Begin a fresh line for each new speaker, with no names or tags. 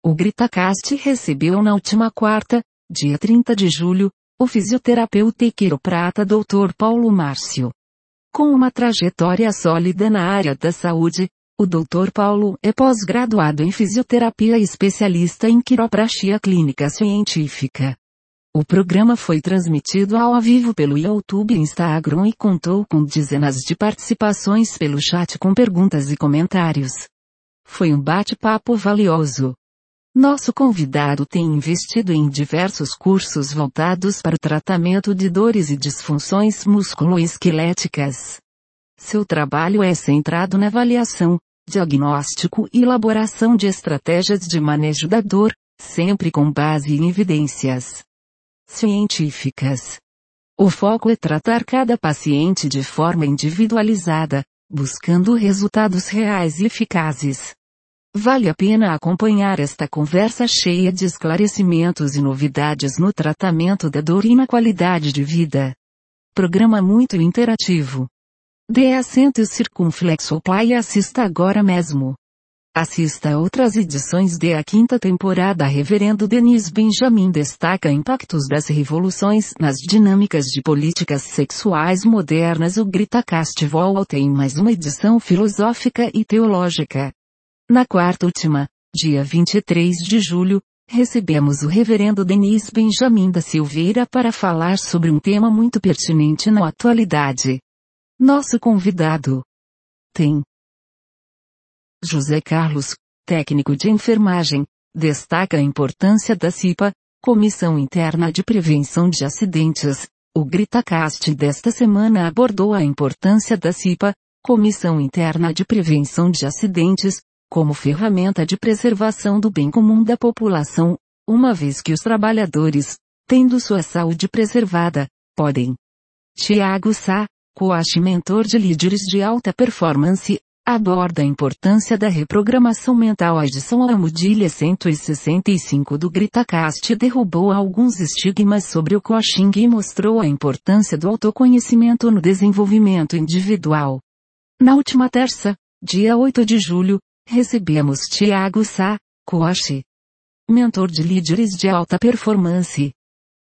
O GritaCast recebeu na última quarta, dia 30 de julho, o fisioterapeuta e quiroprata Dr. Paulo Márcio. Com uma trajetória sólida na área da saúde, o Dr. Paulo é pós-graduado em fisioterapia e especialista em quiropraxia clínica científica. O programa foi transmitido ao vivo pelo YouTube e Instagram e contou com dezenas de participações pelo chat com perguntas e comentários. Foi um bate-papo valioso. Nosso convidado tem investido em diversos cursos voltados para o tratamento de dores e disfunções musculoesqueléticas. Seu trabalho é centrado na avaliação, diagnóstico e elaboração de estratégias de manejo da dor, sempre com base em evidências científicas. O foco é tratar cada paciente de forma individualizada, buscando resultados reais e eficazes. Vale a pena acompanhar esta conversa cheia de esclarecimentos e novidades no tratamento da dor e na qualidade de vida. Programa muito interativo. Dê assento circunflexo play e assista agora mesmo. Assista a outras edições de a quinta temporada. Reverendo Denis Benjamin destaca impactos das revoluções nas dinâmicas de políticas sexuais modernas. O GritaCast volta em mais uma edição filosófica e teológica. Na quarta última, dia 23 de julho, recebemos o reverendo Denis Benjamin da Silveira para falar sobre um tema muito pertinente na atualidade. Nosso convidado tem José Carlos, técnico de enfermagem, destaca a importância da CIPA, Comissão Interna de Prevenção de Acidentes. O GritaCast desta semana abordou a importância da CIPA, Comissão Interna de Prevenção de Acidentes, como ferramenta de preservação do bem comum da população, uma vez que os trabalhadores, tendo sua saúde preservada, podem. Tiago Sá, coach mentor de líderes de alta performance, aborda a importância da reprogramação mental. A edição Almudilha 165 do GritaCast derrubou alguns estigmas sobre o coaching e mostrou a importância do autoconhecimento no desenvolvimento individual. Na última terça, dia 8 de julho, recebemos Tiago Sá, coach, mentor de líderes de alta performance,